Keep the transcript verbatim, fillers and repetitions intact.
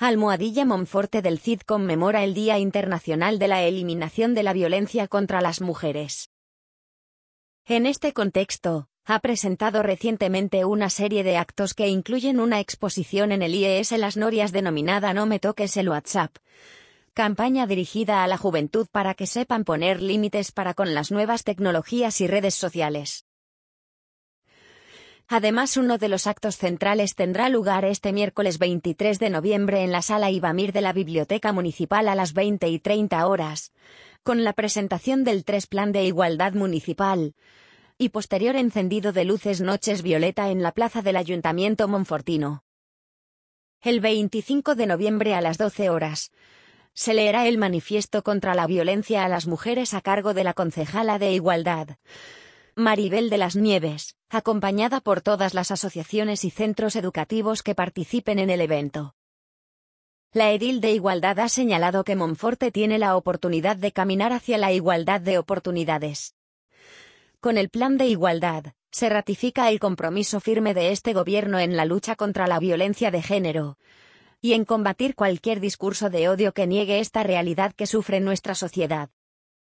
Almohadilla Monforte del Cid conmemora el Día Internacional de la Eliminación de la Violencia contra las Mujeres. En este contexto, ha presentado recientemente una serie de actos que incluyen una exposición en el I E S Las Norias denominada No me toques el WhatsApp, campaña dirigida a la juventud para que sepan poner límites para con las nuevas tecnologías y redes sociales. Además, uno de los actos centrales tendrá lugar este miércoles veintitrés de noviembre en la Sala Ibamir de la Biblioteca Municipal a las veinte y treinta horas, con la presentación del tres Plan de Igualdad Municipal, y posterior encendido de luces Noches Violeta en la plaza del Ayuntamiento monfortino. El veinticinco de noviembre a las doce horas, se leerá el Manifiesto contra la Violencia a las Mujeres a cargo de la concejala de Igualdad, Maribel de las Nieves, acompañada por todas las asociaciones y centros educativos que participen en el evento. La edil de Igualdad ha señalado que Monforte tiene la oportunidad de caminar hacia la igualdad de oportunidades. Con el Plan de Igualdad, se ratifica el compromiso firme de este gobierno en la lucha contra la violencia de género y en combatir cualquier discurso de odio que niegue esta realidad que sufre nuestra sociedad.